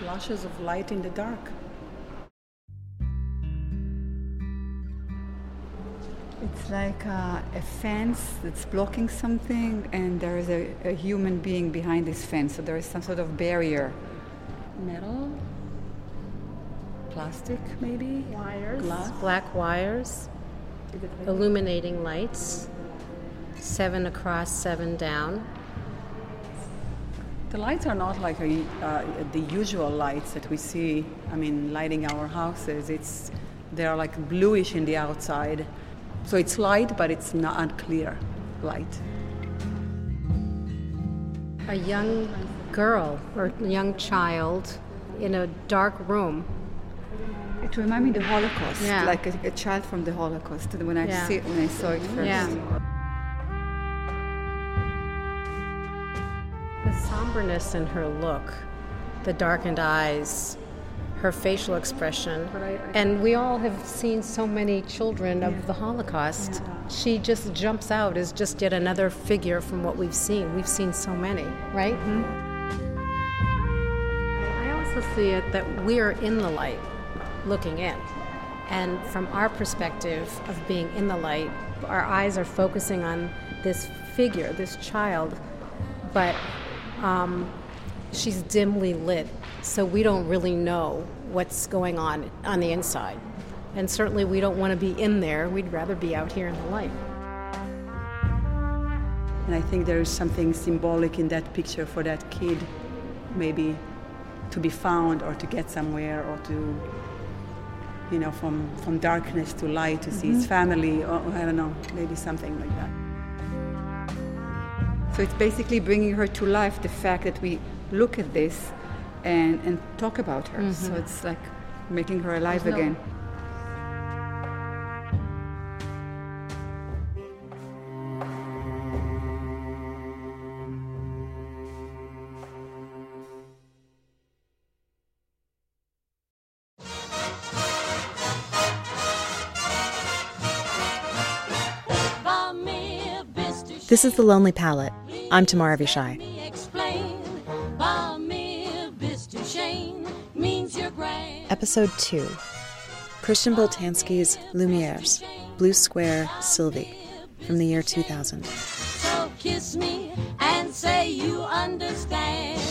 flashes of light in the dark. It's like a fence that's blocking something, and there is a human being behind this fence. So there is some sort of barrier. Metal, plastic maybe, Wires, glass. black wires, illuminating lights, 7 across, 7 down. The lights are not like the usual lights that we see, lighting our houses. They are like bluish in the outside. So it's light, but it's not clear light. A young girl or young child in a dark room. It reminded me of the Holocaust, Yeah. like a child from the Holocaust when I saw it first. Yeah. The somberness in her look, the darkened eyes, her facial expression. And we all have seen so many children of the Holocaust. Yeah. She just jumps out as just yet another figure from what we've seen. We've seen so many, right? Mm-hmm. I also see it that we are in the light, looking in. And from our perspective of being in the light, our eyes are focusing on this figure, this child, but she's dimly lit, so we don't really know what's going on the inside. And certainly we don't want to be in there. We'd rather be out here in the light. And I think there is something symbolic in that picture for that kid, maybe to be found or to get somewhere or to, from darkness to light, to see his family, or I don't know, maybe something like that. So it's basically bringing her to life, the fact that we look at this and talk about her. Mm-hmm. So it's like making her alive again. This is The Lonely Palette. I'm Tamara Vishai. Episode 2. Christian Boltanski's Lumières, Blue Square, Sylvie, from the year 2000. So kiss me and say you understand.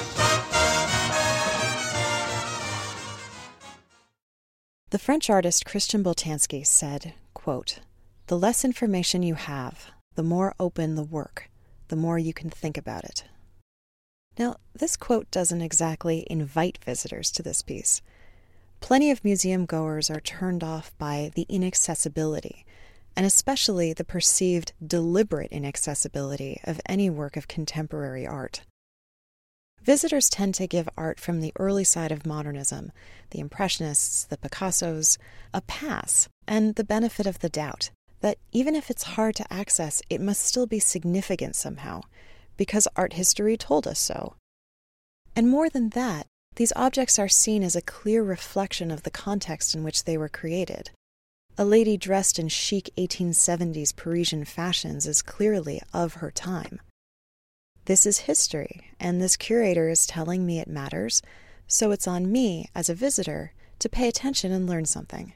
The French artist Christian Boltanski said, quote, "The less information you have, the more open the work, the more you can think about it." Now, this quote doesn't exactly invite visitors to this piece. Plenty of museum goers are turned off by the inaccessibility, and especially the perceived deliberate inaccessibility of any work of contemporary art. Visitors tend to give art from the early side of modernism, the Impressionists, the Picassos, a pass and the benefit of the doubt that even if it's hard to access, it must still be significant somehow, because art history told us so. And more than that, these objects are seen as a clear reflection of the context in which they were created. A lady dressed in chic 1870s Parisian fashions is clearly of her time. This is history, and this curator is telling me it matters, so it's on me, as a visitor, to pay attention and learn something.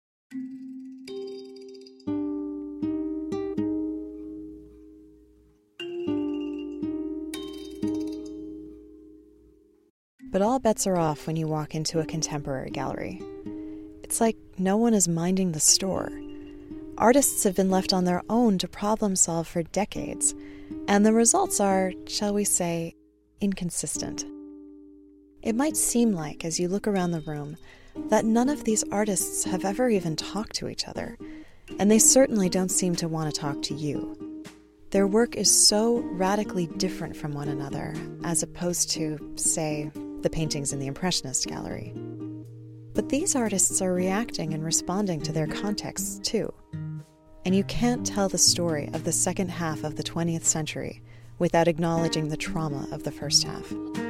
But all bets are off when you walk into a contemporary gallery. It's like no one is minding the store. Artists have been left on their own to problem solve for decades, and the results are, shall we say, inconsistent. It might seem like, as you look around the room, that none of these artists have ever even talked to each other, and they certainly don't seem to want to talk to you. Their work is so radically different from one another, as opposed to, say, the paintings in the Impressionist gallery. But these artists are reacting and responding to their contexts, too. And you can't tell the story of the second half of the 20th century without acknowledging the trauma of the first half.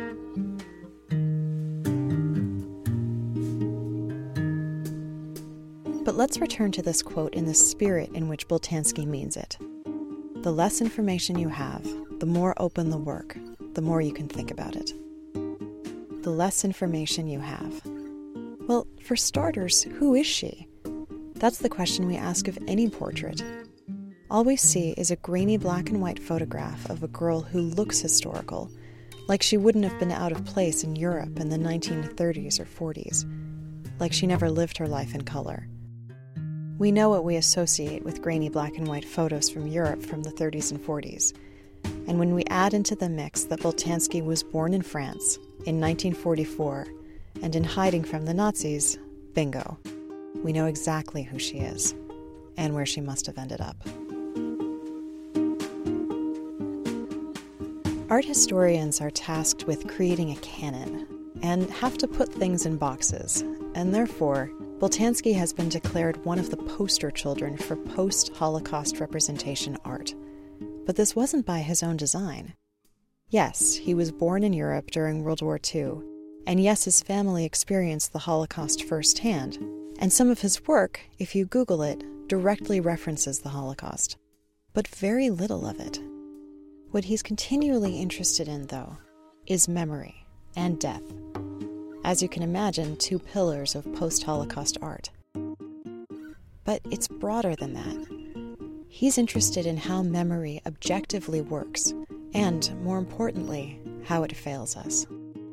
But let's return to this quote in the spirit in which Boltanski means it. The less information you have, the more open the work, the more you can think about it. the less information you have. Well, for starters, who is she? That's the question we ask of any portrait. All we see is a grainy black and white photograph of a girl who looks historical, like she wouldn't have been out of place in Europe in the 1930s or 40s, like she never lived her life in color. We know what we associate with grainy black and white photos from Europe from the 30s and 40s, and when we add into the mix that Boltanski was born in France in 1944 and in hiding from the Nazis, bingo. We know exactly who she is and where she must have ended up. Art historians are tasked with creating a canon and have to put things in boxes, and therefore, Boltanski has been declared one of the poster children for post-Holocaust representation art. But this wasn't by his own design. Yes, he was born in Europe during World War II, and yes, his family experienced the Holocaust firsthand, and some of his work, if you Google it, directly references the Holocaust. But very little of it. What he's continually interested in, though, is memory and death. As you can imagine, two pillars of post-Holocaust art. But it's broader than that. He's interested in how memory objectively works, and, more importantly, how it fails us.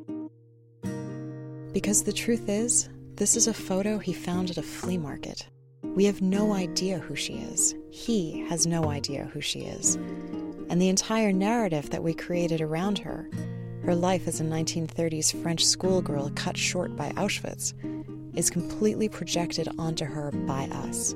Because the truth is, this is a photo he found at a flea market. We have no idea who she is. He has no idea who she is. And the entire narrative that we created around her life as a 1930s French schoolgirl cut short by Auschwitz, is completely projected onto her by us.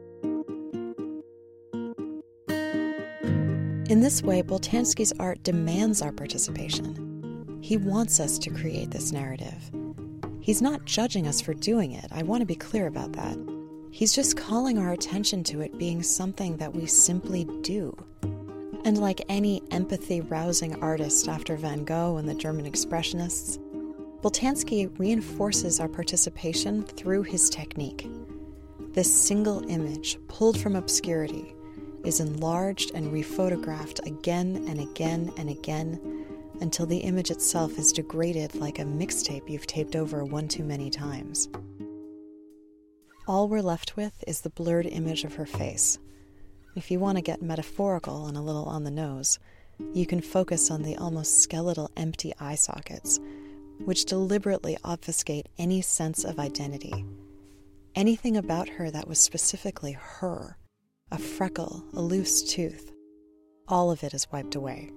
In this way, Boltanski's art demands our participation. He wants us to create this narrative. He's not judging us for doing it, I want to be clear about that. He's just calling our attention to it being something that we simply do. And like any empathy-rousing artist after Van Gogh and the German Expressionists, Boltanski reinforces our participation through his technique. This single image, pulled from obscurity, is enlarged and rephotographed again and again and again until the image itself is degraded like a mixtape you've taped over one too many times. All we're left with is the blurred image of her face. If you want to get metaphorical and a little on the nose, you can focus on the almost skeletal empty eye sockets, which deliberately obfuscate any sense of identity. Anything about her that was specifically her, a freckle, a loose tooth, all of it is wiped away.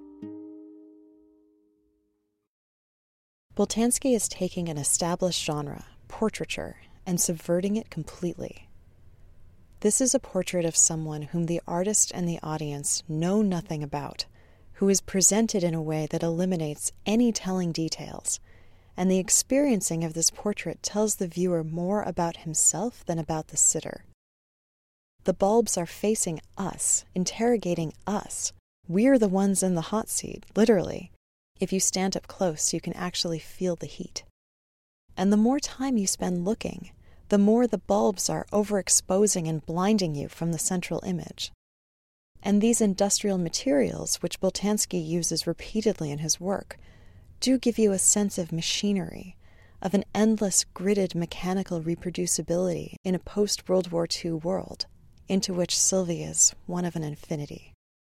Boltanski is taking an established genre, portraiture, and subverting it completely. This is a portrait of someone whom the artist and the audience know nothing about, who is presented in a way that eliminates any telling details, and the experiencing of this portrait tells the viewer more about himself than about the sitter. The bulbs are facing us, interrogating us. We're the ones in the hot seat, literally. If you stand up close, you can actually feel the heat. And the more time you spend looking, the more the bulbs are overexposing and blinding you from the central image. And these industrial materials, which Boltanski uses repeatedly in his work, do give you a sense of machinery, of an endless gridded mechanical reproducibility in a post-World War II world, into which Sylvie is one of an infinity.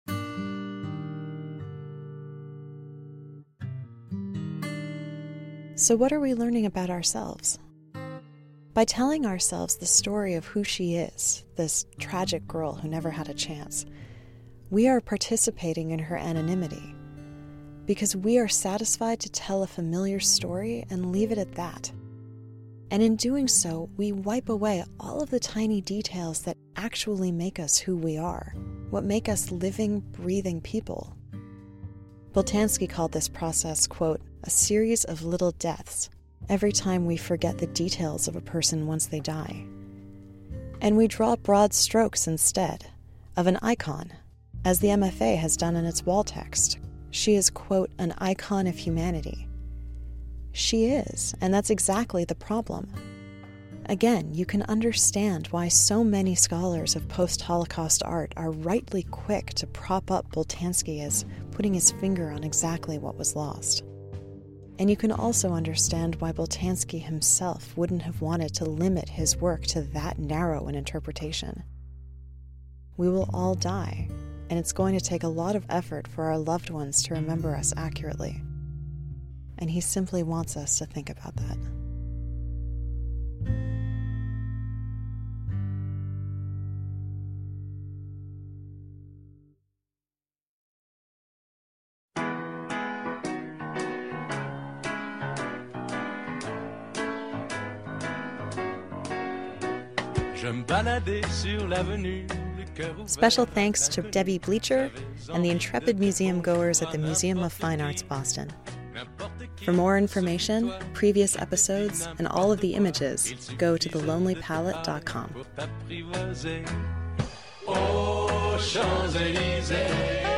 So what are we learning about ourselves? By telling ourselves the story of who she is, this tragic girl who never had a chance, we are participating in her anonymity, because we are satisfied to tell a familiar story and leave it at that. And in doing so, we wipe away all of the tiny details that actually make us who we are, what make us living, breathing people. Boltanski called this process, quote, a series of little deaths, every time we forget the details of a person once they die. And we draw broad strokes instead, of an icon, as the MFA has done in its wall text. She is, quote, an icon of humanity. She is, and that's exactly the problem. Again, you can understand why so many scholars of post-Holocaust art are rightly quick to prop up Boltanski as putting his finger on exactly what was lost. And you can also understand why Boltanski himself wouldn't have wanted to limit his work to that narrow an interpretation. We will all die, and it's going to take a lot of effort for our loved ones to remember us accurately. And he simply wants us to think about that. Special thanks to Debbie Bleacher and the intrepid museum goers at the Museum of Fine Arts Boston. For more information, previous episodes, and all of the images, go to thelonelypalette.com. Aux Champs-Élysées,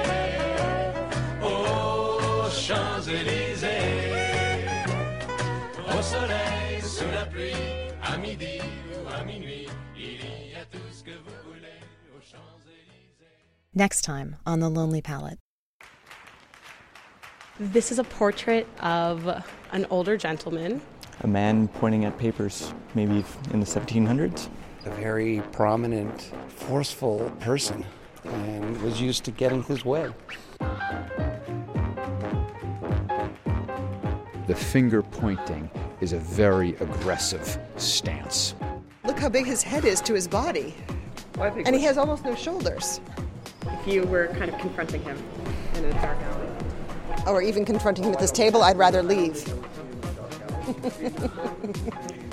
aux Champs-Élysées, au soleil, sous la pluie, à midi ou à minuit, il y a tout ce que vous voulez aux Champs-Élysées. Next time on The Lonely Palette. This is a portrait of an older gentleman. A man pointing at papers, maybe in the 1700s. A very prominent, forceful person, and was used to getting his way. The finger pointing is a very aggressive stance. Look how big his head is to his body. And he has almost no shoulders. If you were kind of confronting him in a dark alley. Or even confronting him at this table, I'd rather leave.